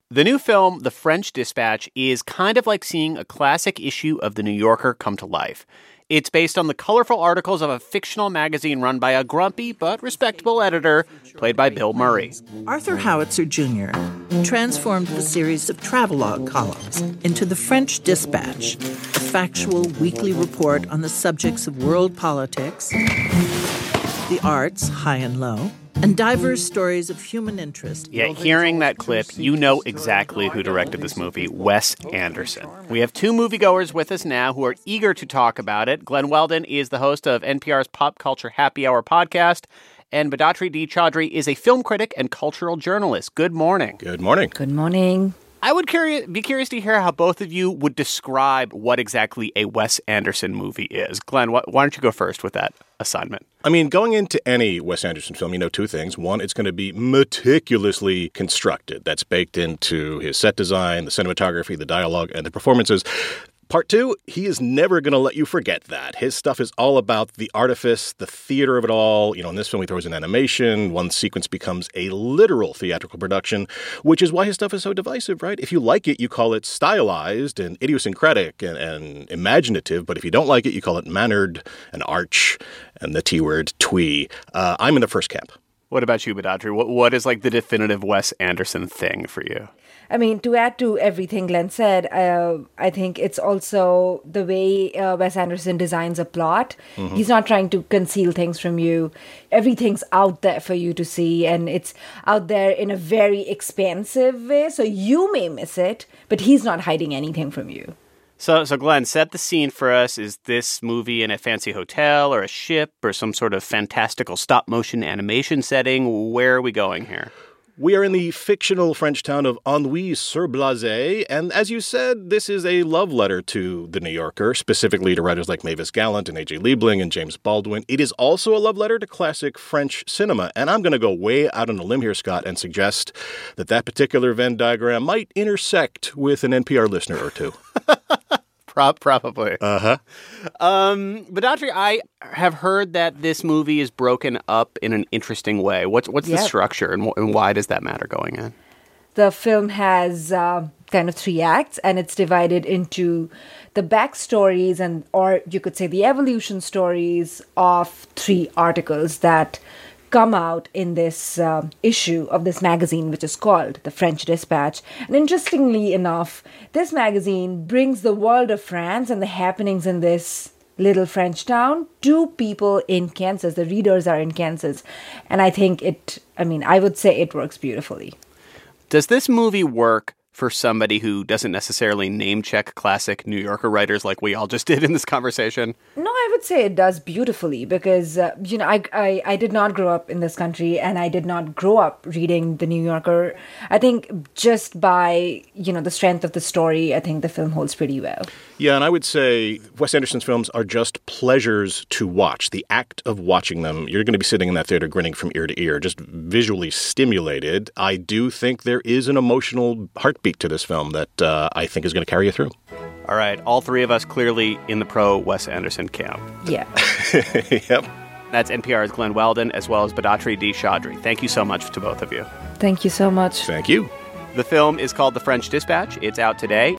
The new film, The French Dispatch, is kind of like seeing a classic issue of The New Yorker come to life. It's based on the colorful articles of a fictional magazine run by a grumpy but respectable editor played by Bill Murray. Arthur Howitzer Jr. transformed the series of travelogue columns into The French Dispatch, a factual weekly report on the subjects of world politics, the arts, high and low, and diverse stories of human interest. Yeah, hearing that clip, you know exactly who directed this movie, Wes Anderson. We have two moviegoers with us now who are eager to talk about it. Glenn Weldon is the host of NPR's Pop Culture Happy Hour podcast, and Bidatri D. Chaudhry is a film critic and cultural journalist. Good morning. Good morning. Good morning. I would be curious to hear how both of you would describe what exactly a Wes Anderson movie is. Glenn, why don't you go first with that assignment? I mean, going into any Wes Anderson film, you know two things. One, it's going to be meticulously constructed. That's baked into his set design, the cinematography, the dialogue, and the performances. Part two, he is never going to let you forget that. His stuff is all about the artifice, the theater of it all. You know, in this film, he throws in animation. One sequence becomes a literal theatrical production, which is why his stuff is so divisive, right? If you like it, you call it stylized and idiosyncratic and imaginative. But if you don't like it, you call it mannered and arch and the T word, twee. I'm in the first camp. What about you, Bidatri? What is like the definitive Wes Anderson thing for you? I mean, to add to everything Glenn said, I think it's also the way Wes Anderson designs a plot. Mm-hmm. He's not trying to conceal things from you. Everything's out there for you to see, and it's out there in a very expansive way. So you may miss it, but he's not hiding anything from you. So Glenn, set the scene for us. Is this movie in a fancy hotel or a ship or some sort of fantastical stop-motion animation setting? Where are we going here? We are in the fictional French town of Ennui-sur-Blaze, and as you said, this is a love letter to The New Yorker, specifically to writers like Mavis Gallant and A.J. Liebling and James Baldwin. It is also a love letter to classic French cinema, and I'm going to go way out on a limb here, Scott, and suggest that particular Venn diagram might intersect with an NPR listener or two. Probably. Uh-huh. Bidatri, I have heard that this movie is broken up in an interesting way. What's the structure, and why does that matter going in? The film has kind of three acts, and it's divided into the backstories or you could say the evolution stories of three articles that come out in this issue of this magazine, which is called The French Dispatch. And interestingly enough, this magazine brings the world of France and the happenings in this little French town to people in Kansas. The readers are in Kansas. And I think I would say it works beautifully. Does this movie work for somebody who doesn't necessarily name-check classic New Yorker writers like we all just did in this conversation? No, I would say it does beautifully because, I did not grow up in this country and I did not grow up reading The New Yorker. I think just by, the strength of the story, I think the film holds pretty well. Yeah, and I would say Wes Anderson's films are just pleasures to watch. The act of watching them, you're going to be sitting in that theater grinning from ear to ear, just visually stimulated. I do think there is an emotional heartbeat to this film that I think is going to carry you through. All right, all three of us clearly in the pro Wes Anderson camp. Yeah. Yep. That's NPR's Glenn Weldon as well as Bidatri D. Chaudhry. Thank you so much to both of you. Thank you so much. Thank you. The film is called The French Dispatch. It's out today.